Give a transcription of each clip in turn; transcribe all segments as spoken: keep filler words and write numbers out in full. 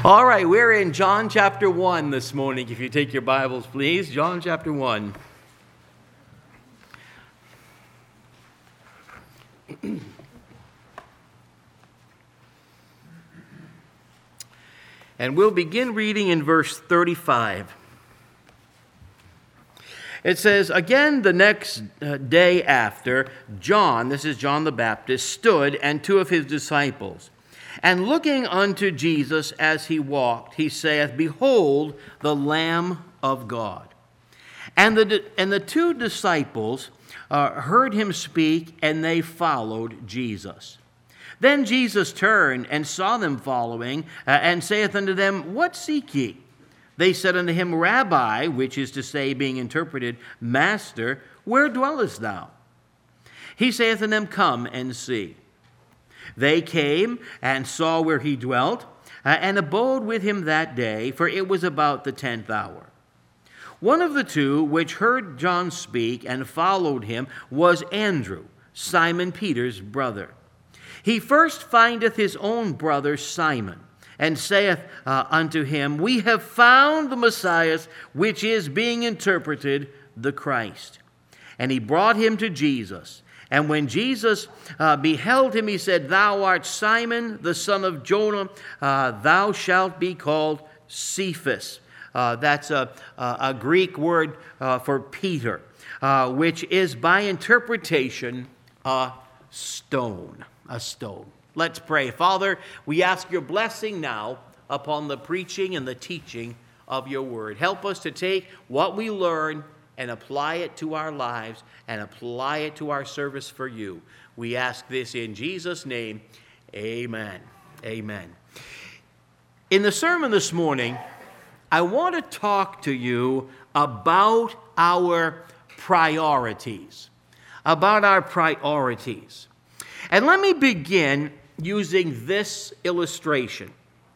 All right, we're in John chapter one this morning. If you take your Bibles, please. John chapter one. And we'll begin reading in verse thirty-five. It says, "Again the next uh, day after, John," this is John the Baptist, "stood, and two of his disciples. And looking unto Jesus as he walked, he saith, Behold, the Lamb of God. And the, and the two disciples uh, heard him speak, and they followed Jesus. Then Jesus turned and saw them following, uh, and saith unto them, What seek ye? They said unto him, Rabbi, which is to say, being interpreted, Master, where dwellest thou? He saith unto them, Come and see. They came and saw where he dwelt, uh, and abode with him that day, for it was about the tenth hour. One of the two which heard John speak and followed him was Andrew, Simon Peter's brother. He first findeth his own brother Simon, and saith uh, unto him, We have found the Messiah, which is being interpreted the Christ. And he brought him to Jesus. And when Jesus uh, beheld him, he said, Thou art Simon, the son of Jonah. Uh, thou shalt be called Cephas. Uh, that's a, a, a Greek word uh, for Peter, uh, which is by interpretation a stone. A stone. Let's pray. Father, we ask your blessing now upon the preaching and the teaching of your word. Help us to take what we learn and apply it to our lives and apply it to our service for you. We ask this in Jesus' name. Amen. Amen. In the sermon this morning, I want to talk to you about our priorities. About our priorities. And let me begin using this illustration.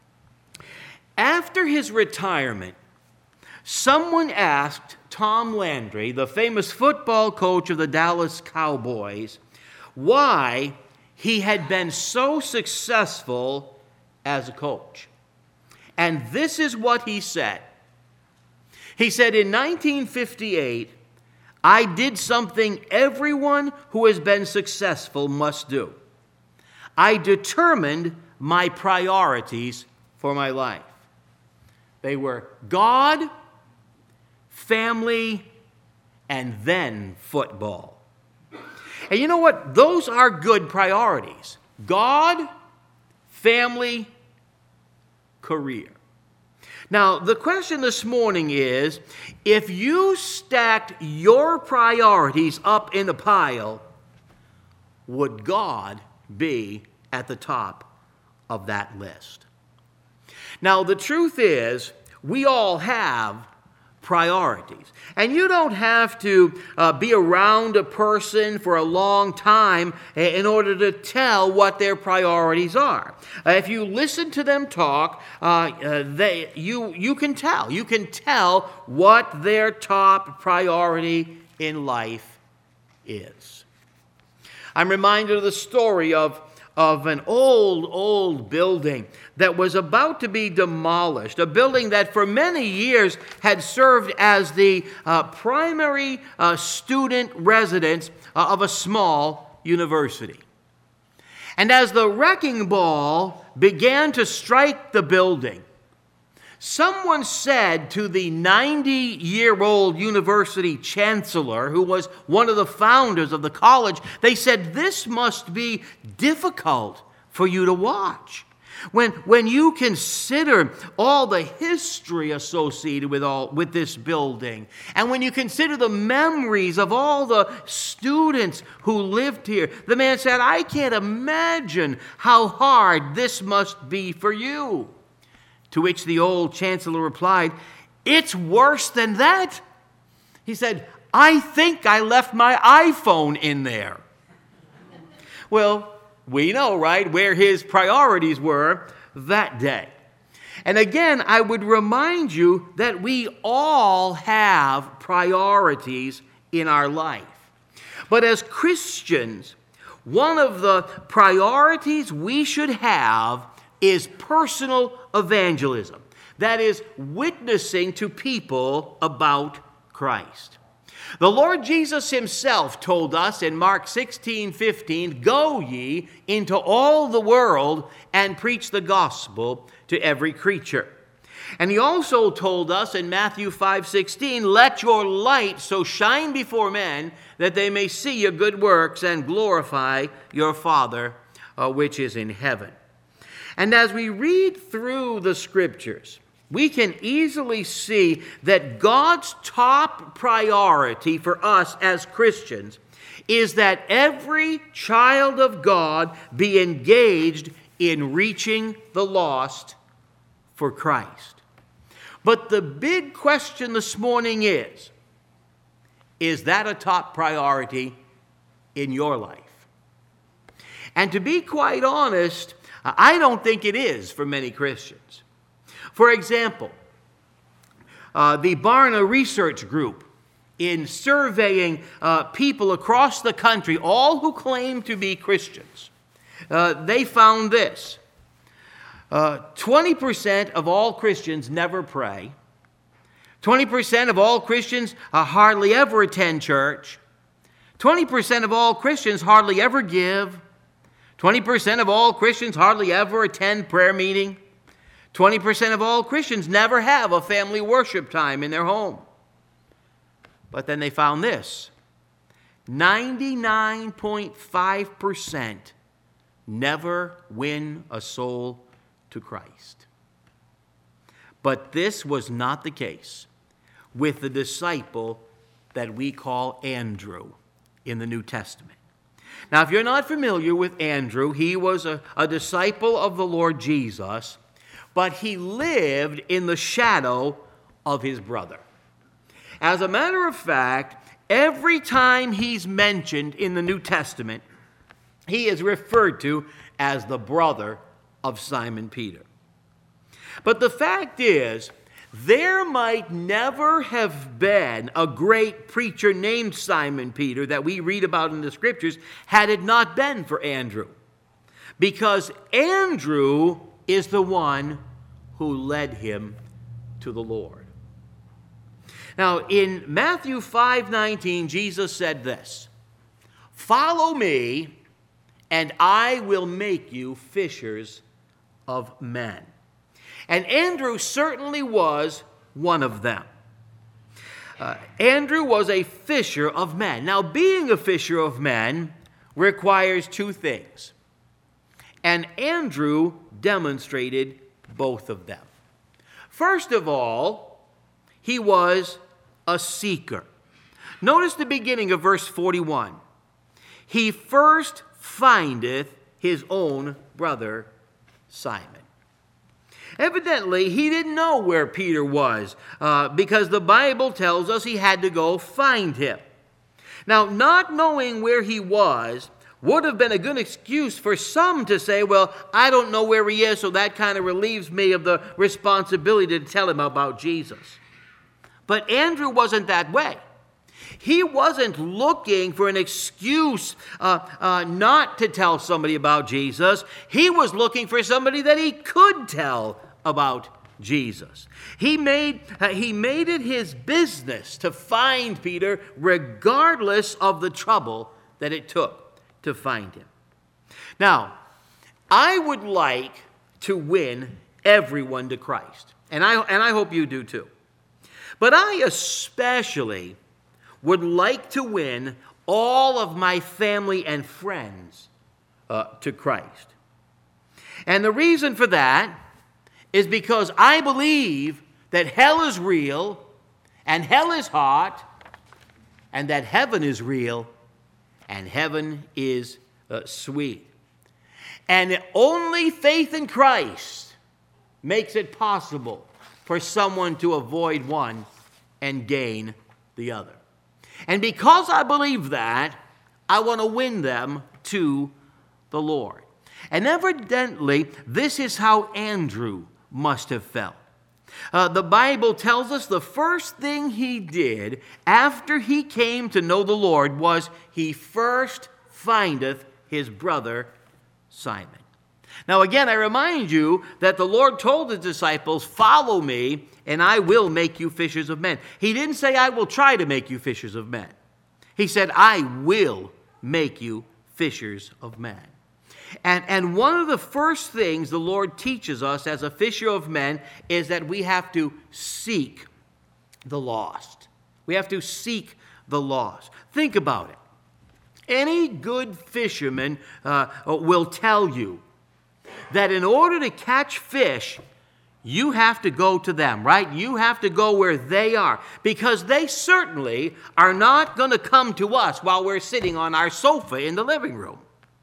After his retirement, someone asked Tom Landry, the famous football coach of the Dallas Cowboys, why he had been so successful as a coach. And this is what he said. He said, in nineteen fifty-eight, I did something everyone who has been successful must do. I determined my priorities for my life. They were God, family, and then football. And you know what? Those are good priorities. God, family, career. Now, the question this morning is, if you stacked your priorities up in a pile, would God be at the top of that list? Now, the truth is, we all have priorities. And you don't have to uh, be around a person for a long time in order to tell what their priorities are. Uh, if you listen to them talk, uh, uh, they, you, you can tell. You can tell what their top priority in life is. I'm reminded of the story of of an old, old building that was about to be demolished, a building that for many years had served as the uh, primary uh, student residence uh, of a small university. And as the wrecking ball began to strike the building, someone said to the ninety-year-old university chancellor, who was one of the founders of the college, they said, this must be difficult for you to watch. When, when you consider all the history associated with, all, with this building, and when you consider the memories of all the students who lived here, the man said, I can't imagine how hard this must be for you. To which the old chancellor replied, it's worse than that. He said, I think I left my iPhone in there. Well, we know, right, where his priorities were that day. And again, I would remind you that we all have priorities in our life. But as Christians, one of the priorities we should have is personal evangelism. That is, witnessing to people about Christ. The Lord Jesus himself told us in Mark sixteen fifteen, "Go ye into all the world and preach the gospel to every creature." And he also told us in Matthew five sixteen, "Let your light so shine before men that they may see your good works and glorify your Father uh, which is in heaven." And as we read through the scriptures, we can easily see that God's top priority for us as Christians is that every child of God be engaged in reaching the lost for Christ. But the big question this morning is, is that a top priority in your life? And to be quite honest, I don't think it is for many Christians. For example, uh, the Barna Research Group, in surveying uh, people across the country, all who claim to be Christians, uh, they found this. Uh, twenty percent of all Christians never pray. twenty percent of all Christians uh, hardly ever attend church. twenty percent of all Christians hardly ever give. twenty percent of all Christians hardly ever attend prayer meeting. twenty percent of all Christians never have a family worship time in their home. But then they found this. ninety-nine point five percent never win a soul to Christ. But this was not the case with the disciple that we call Andrew in the New Testament. Now, if you're not familiar with Andrew, he was a, a disciple of the Lord Jesus, but he lived in the shadow of his brother. As a matter of fact, every time he's mentioned in the New Testament, he is referred to as the brother of Simon Peter. But the fact is, there might never have been a great preacher named Simon Peter that we read about in the scriptures had it not been for Andrew. Because Andrew is the one who led him to the Lord. Now, in Matthew five nineteen, Jesus said this, "Follow me, and I will make you fishers of men." And Andrew certainly was one of them. Uh, Andrew was a fisher of men. Now, being a fisher of men requires two things. And Andrew demonstrated both of them. First of all, he was a seeker. Notice the beginning of verse forty-one. "He first findeth his own brother Simon." Evidently, he didn't know where Peter was uh, because the Bible tells us he had to go find him. Now, not knowing where he was would have been a good excuse for some to say, well, I don't know where he is, so that kind of relieves me of the responsibility to tell him about Jesus. But Andrew wasn't that way. He wasn't looking for an excuse uh, uh, not to tell somebody about Jesus. He was looking for somebody that he could tell about Jesus. He made, uh, he made it his business to find Peter regardless of the trouble that it took to find him. Now, I would like to win everyone to Christ, and I, and I hope you do too. But I especially would like to win all of my family and friends uh, to Christ. And the reason for that is because I believe that hell is real, and hell is hot, and that heaven is real, and heaven is uh, sweet. And only faith in Christ makes it possible for someone to avoid one and gain the other. And because I believe that, I want to win them to the Lord. And evidently, this is how Andrew must have felt. Uh, the Bible tells us the first thing he did after he came to know the Lord was he first findeth his brother Simon. Now again, I remind you that the Lord told the disciples, follow me, and I will make you fishers of men. He didn't say, I will try to make you fishers of men. He said, I will make you fishers of men. And, and one of the first things the Lord teaches us as a fisher of men is that we have to seek the lost. We have to seek the lost. Think about it. Any good fisherman uh, will tell you that in order to catch fish, you have to go to them, right? You have to go where they are, because they certainly are not going to come to us while we're sitting on our sofa in the living room.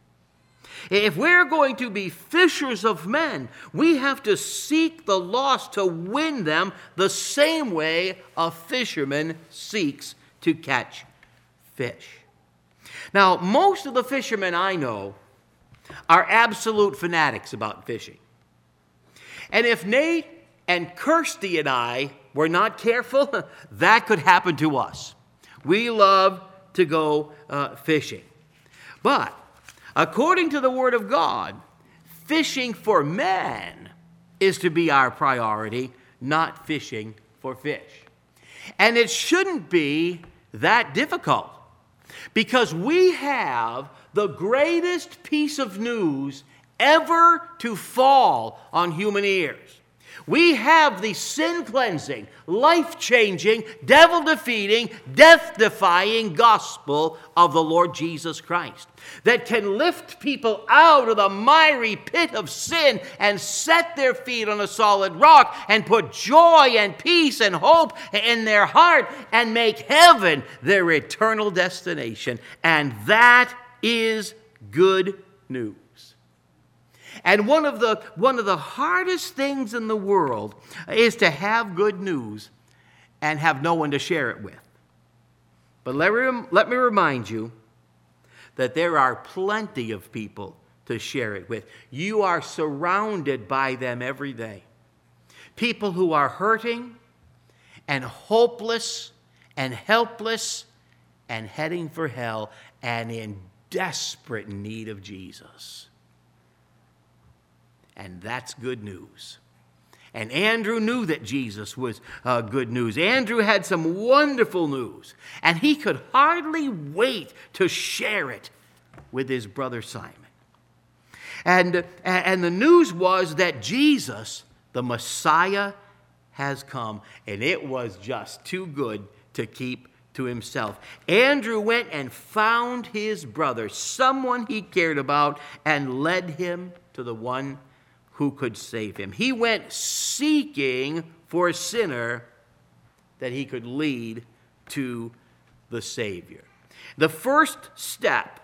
If we're going to be fishers of men, we have to seek the lost to win them the same way a fisherman seeks to catch fish. Now, most of the fishermen I know are absolute fanatics about fishing. And if Nate and Kirsty and I were not careful, that could happen to us. We love to go uh, fishing. But according to the Word of God, fishing for men is to be our priority, not fishing for fish. And it shouldn't be that difficult, because we have the greatest piece of news ever to fall on human ears. We have the sin-cleansing, life-changing, devil-defeating, death-defying gospel of the Lord Jesus Christ that can lift people out of the miry pit of sin and set their feet on a solid rock and put joy and peace and hope in their heart and make heaven their eternal destination. And that is good news. And one of the one of the hardest things in the world is to have good news and have no one to share it with. But let me, let me remind you that there are plenty of people to share it with. You are surrounded by them every day. People who are hurting and hopeless and helpless and heading for hell and in desperate need of Jesus. And that's good news. And Andrew knew that Jesus was uh, good news. Andrew had some wonderful news, and he could hardly wait to share it with his brother Simon. And, and the news was that Jesus, the Messiah, has come, and it was just too good to keep to himself. Andrew went and found his brother, someone he cared about, and led him to the one who could save him. He went seeking for a sinner that he could lead to the Savior. The first step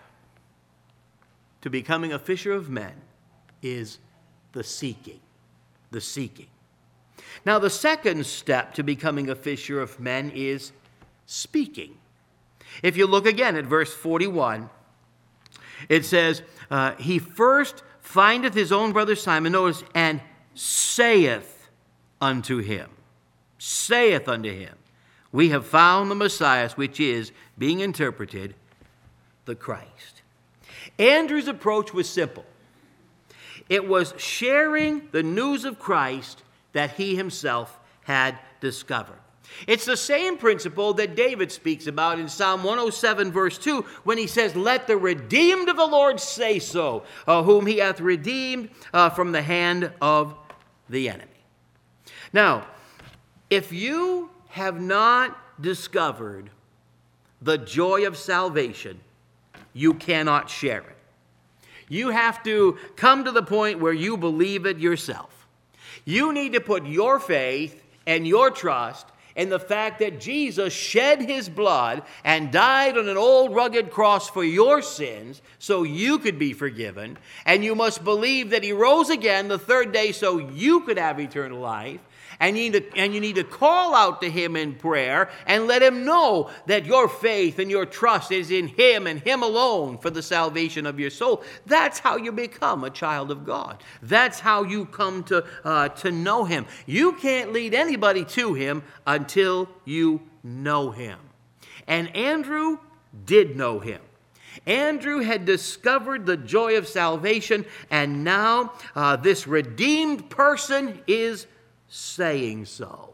to becoming a fisher of men is the seeking. The seeking. Now, the second step to becoming a fisher of men is speaking. If you look again at verse forty-one, it says, uh, he first findeth his own brother Simon, notice, and saith unto him, saith unto him, we have found the Messiah, which is, being interpreted, the Christ. Andrew's approach was simple. It was sharing the news of Christ that he himself had discovered. It's the same principle that David speaks about in Psalm one oh seven, verse two, when he says, let the redeemed of the Lord say so, uh, whom he hath redeemed uh, from the hand of the enemy. Now, if you have not discovered the joy of salvation, you cannot share it. You have to come to the point where you believe it yourself. You need to put your faith and your trust in the fact that Jesus shed his blood and died on an old rugged cross for your sins so you could be forgiven. And you must believe that he rose again the third day so you could have eternal life. And you, need to, and you need to call out to him in prayer and let him know that your faith and your trust is in him and him alone for the salvation of your soul. That's how you become a child of God. That's how you come to, uh, to know him. You can't lead anybody to him until you know him. And Andrew did know him. Andrew had discovered the joy of salvation, and now uh, this redeemed person is saying so.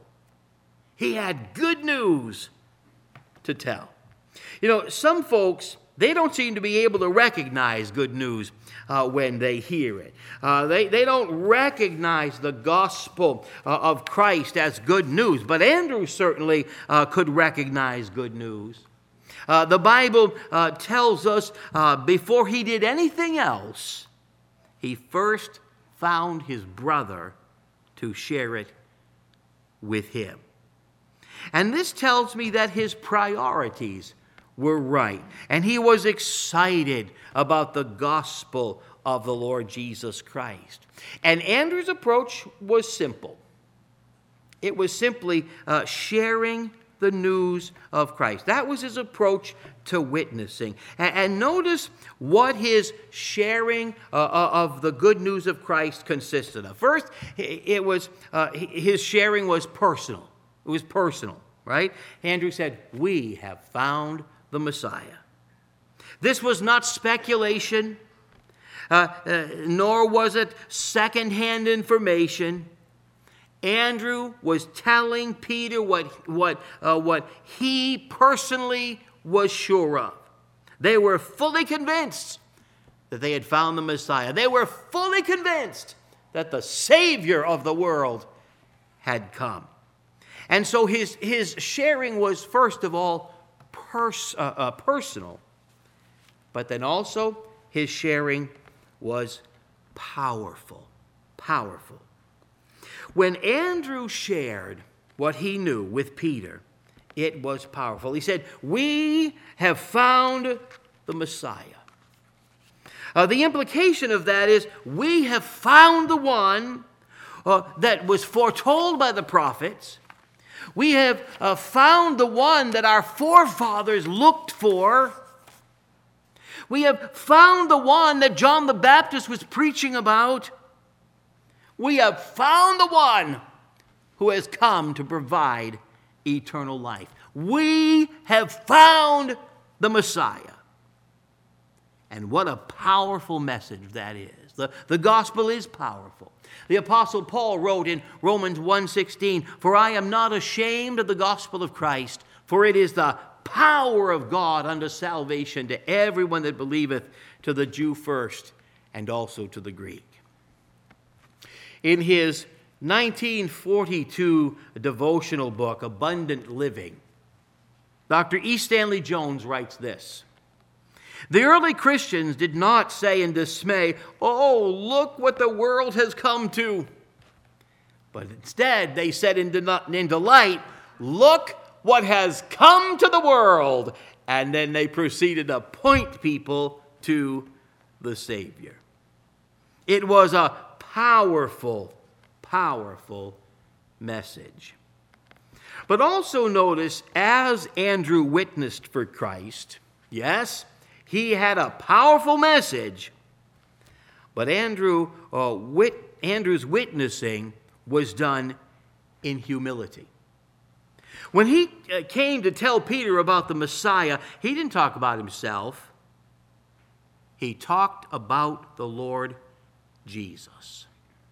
He had good news to tell. You know, some folks, they don't seem to be able to recognize good news uh, when they hear it. Uh, they, they don't recognize the gospel uh, of Christ as good news. But Andrew certainly uh, could recognize good news. Uh, the Bible uh, tells us uh, before he did anything else, he first found his brother to share it with him. And this tells me that his priorities were right. And he was excited about the gospel of the Lord Jesus Christ. And Andrew's approach was simple. It was simply uh, sharing the news of Christ. That was his approach to witnessing. And, and notice what his sharing uh, of the good news of Christ consisted of. First, it was uh, his sharing was personal. It was personal, right? Andrew said, "We have found the Messiah." This was not speculation, uh, uh, nor was it secondhand information. Andrew was telling Peter what, what, uh, what he personally was sure of. They were fully convinced that they had found the Messiah. They were fully convinced that the Savior of the world had come. And so his, his sharing was, first of all, pers- uh, uh, personal. But then also his sharing was powerful. Powerful. When Andrew shared what he knew with Peter, it was powerful. He said, "We have found the Messiah." Uh, the implication of that is we have found the one uh, that was foretold by the prophets. We have uh, found the one that our forefathers looked for. We have found the one that John the Baptist was preaching about. We have found the one who has come to provide eternal life. We have found the Messiah. And what a powerful message that is. The, the gospel is powerful. The Apostle Paul wrote in Romans one sixteen, "For I am not ashamed of the gospel of Christ, for it is the power of God unto salvation to everyone that believeth, to the Jew first, and also to the Greek." In his nineteen forty-two devotional book, Abundant Living, Doctor E. Stanley Jones writes this: "The early Christians did not say in dismay, 'Oh, look what the world has come to.' But instead they said in delight, 'Look what has come to the world.' And then they proceeded to point people to the Savior." It was a powerful, powerful message. But also notice, as Andrew witnessed for Christ, yes, he had a powerful message, but Andrew, uh, wit, Andrew's witnessing was done in humility. When he uh, came to tell Peter about the Messiah, he didn't talk about himself. He talked about the Lord Jesus.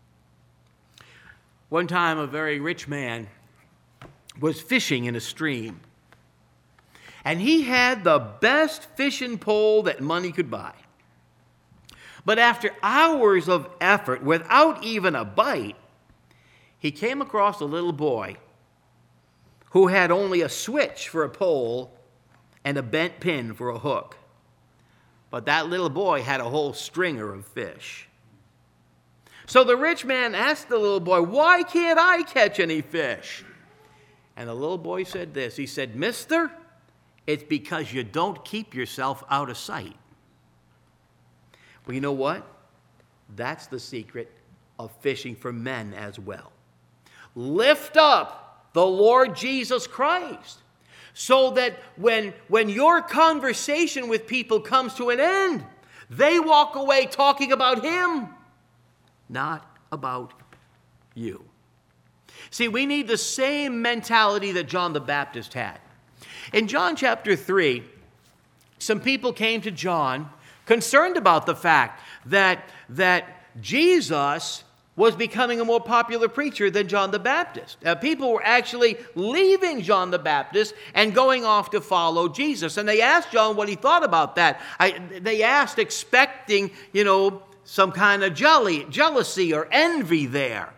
One time, a very rich man was fishing in a stream, and he had the best fishing pole that money could buy. But after hours of effort, without even a bite, he came across a little boy who had only a switch for a pole and a bent pin for a hook. But that little boy had a whole stringer of fish. So the rich man asked the little boy, "Why can't I catch any fish?" And the little boy said this. He said, "Mister, it's because you don't keep yourself out of sight." Well, you know what? That's the secret of fishing for men as well. Lift up the Lord Jesus Christ so that when, when your conversation with people comes to an end, they walk away talking about Him, not about you. See, we need the same mentality that John the Baptist had. In John chapter three, some people came to John concerned about the fact that, that Jesus was becoming a more popular preacher than John the Baptist. Uh, people were actually leaving John the Baptist and going off to follow Jesus. And they asked John what he thought about that. I, they asked expecting, you know, some kind of jelly, jealousy or envy there.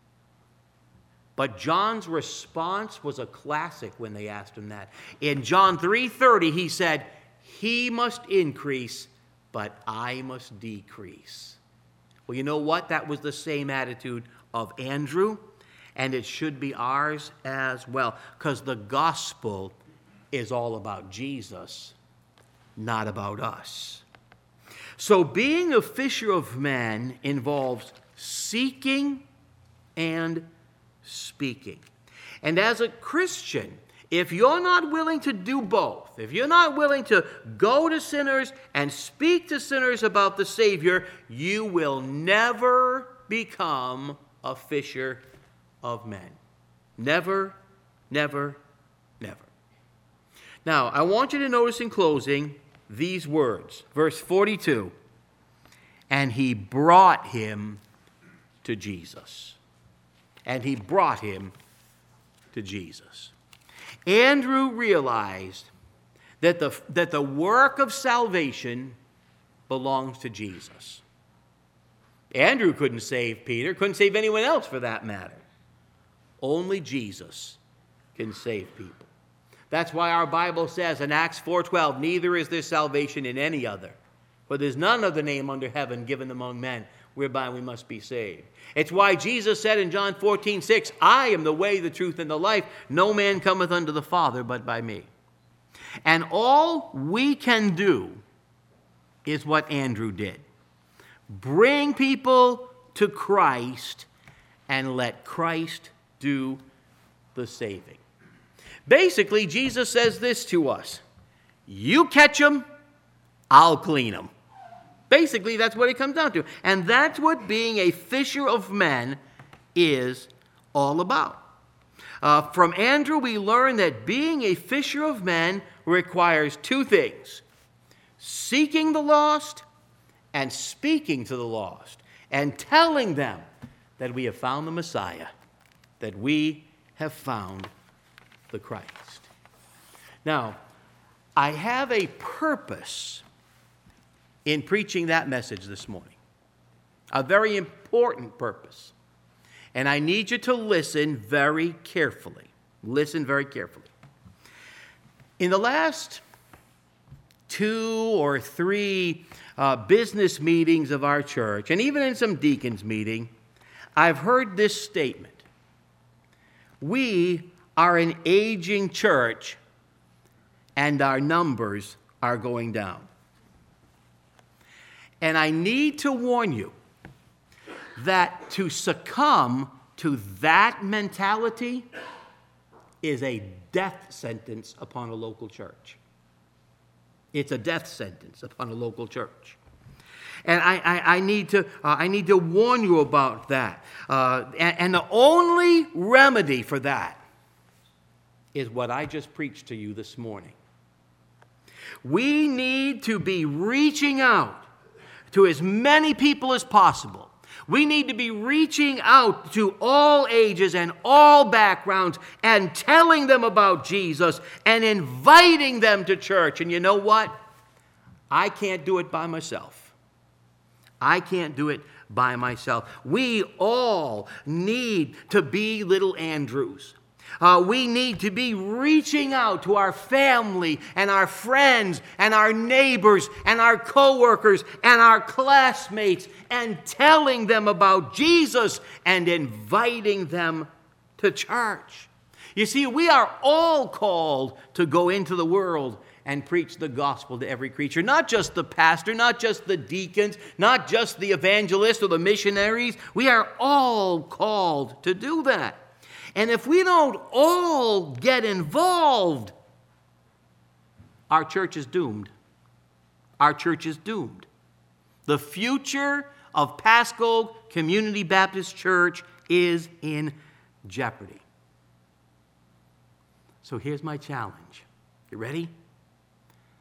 But John's response was a classic when they asked him that. In John three thirty, he said, "He must increase, but I must decrease." Well, you know what? That was the same attitude of Andrew, and it should be ours as well, because the gospel is all about Jesus, not about us. So being a fisher of men involves seeking and speaking. And as a Christian, if you're not willing to do both, if you're not willing to go to sinners and speak to sinners about the Savior, you will never become a fisher of men. Never, never, never. Now, I want you to notice in closing these words. Verse forty-two, and he brought him to Jesus. And he brought him to Jesus. Andrew realized that the, that the work of salvation belongs to Jesus. Andrew couldn't save Peter, couldn't save anyone else for that matter. Only Jesus can save people. That's why our Bible says in Acts four twelve, neither is there salvation in any other, for there's none other name under heaven given among men whereby we must be saved. It's why Jesus said in John fourteen six, I am the way, the truth, and the life. No man cometh unto the Father but by me. And all we can do is what Andrew did. Bring people to Christ and let Christ do the saving. Basically, Jesus says this to us. You catch them, I'll clean them. Basically, that's what it comes down to. And that's what being a fisher of men is all about. Uh, from Andrew, we learn that being a fisher of men requires two things. Seeking the lost and speaking to the lost. And telling them that we have found the Messiah. That we have found the Christ. Now, I have a purpose in preaching that message this morning. A very important purpose. And I need you to listen very carefully. Listen very carefully. In the last two or three uh, business meetings of our church, and even in some deacons' meeting, I've heard this statement. We are an aging church, and our numbers are going down. And I need to warn you that to succumb to that mentality is a death sentence upon a local church. It's a death sentence upon a local church. And I, I, I, need, to, uh, I need to warn you about that. Uh, and, and the only remedy for that is what I just preached to you this morning. We need to be reaching out to as many people as possible. We need to be reaching out to all ages and all backgrounds and telling them about Jesus and inviting them to church. And you know what? I can't do it by myself. I can't do it by myself. We all need to be little Andrews. Uh, we need to be reaching out to our family and our friends and our neighbors and our coworkers and our classmates and telling them about Jesus and inviting them to church. You see, we are all called to go into the world and preach the gospel to every creature. Not just the pastor, not just the deacons, not just the evangelists or the missionaries. We are all called to do that. And if we don't all get involved, our church is doomed. Our church is doomed. The future of Pasco Community Baptist Church is in jeopardy. So here's my challenge. You ready?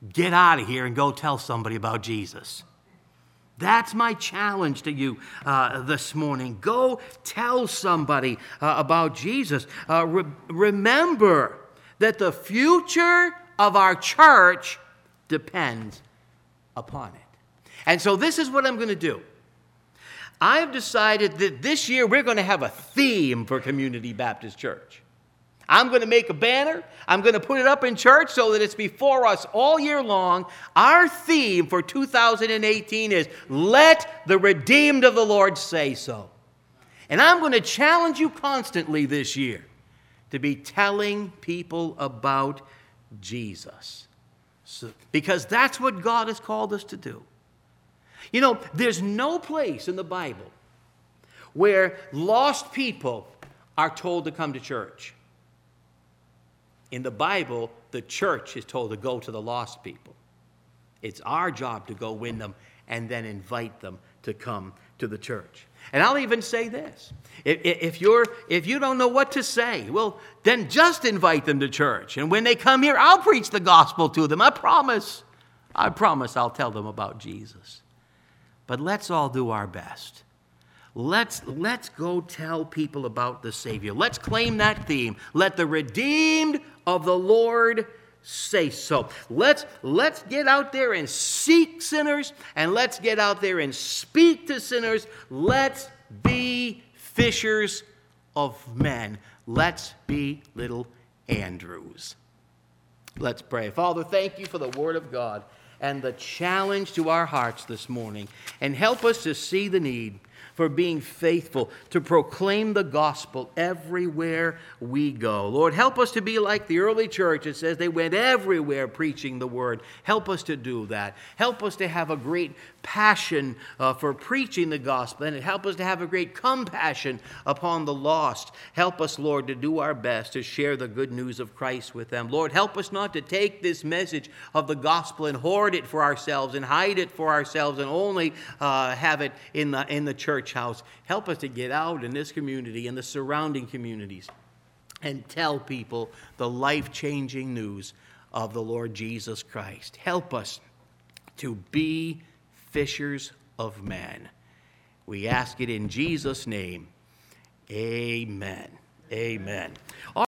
get out of here and go tell somebody about Jesus. That's my challenge to you uh, this morning. Go tell somebody uh, about Jesus. Uh, re- remember that the future of our church depends upon it. And so this is what I'm going to do. I've decided that this year we're going to have a theme for Community Baptist Church. I'm going to make a banner. I'm going to put it up in church so that it's before us all year long. Our theme for two thousand eighteen is, let the redeemed of the Lord say so. And I'm going to challenge you constantly this year to be telling people about Jesus. So, because that's what God has called us to do. You know, there's no place in the Bible where lost people are told to come to church. In the Bible, the church is told to go to the lost people. It's our job to go win them and then invite them to come to the church. And I'll even say this. If, if, you're, if you don't know what to say, well, then just invite them to church. And when they come here, I'll preach the gospel to them. I promise. I promise I'll tell them about Jesus. But let's all do our best. Let's, let's go tell people about the Savior. Let's claim that theme. Let the redeemed of the Lord say so. Let's, let's get out there and seek sinners, and let's get out there and speak to sinners. Let's be fishers of men. Let's be little Andrews. Let's pray. Father, thank you for the Word of God and the challenge to our hearts this morning, and help us to see the need for being faithful to proclaim the gospel everywhere we go. Lord, help us to be like the early church. It says they went everywhere preaching the word. Help us to do that. Help us to have a great passion uh, for preaching the gospel, and help us to have a great compassion upon the lost. Help us, Lord, to do our best to share the good news of Christ with them. Lord, help us not to take this message of the gospel and hoard it for ourselves and hide it for ourselves and only uh, have it in the, in the church house. Help us to get out in this community and the surrounding communities and tell people the life-changing news of the Lord Jesus Christ. Help us to be fishers of men. We ask it in Jesus' name. Amen. Amen.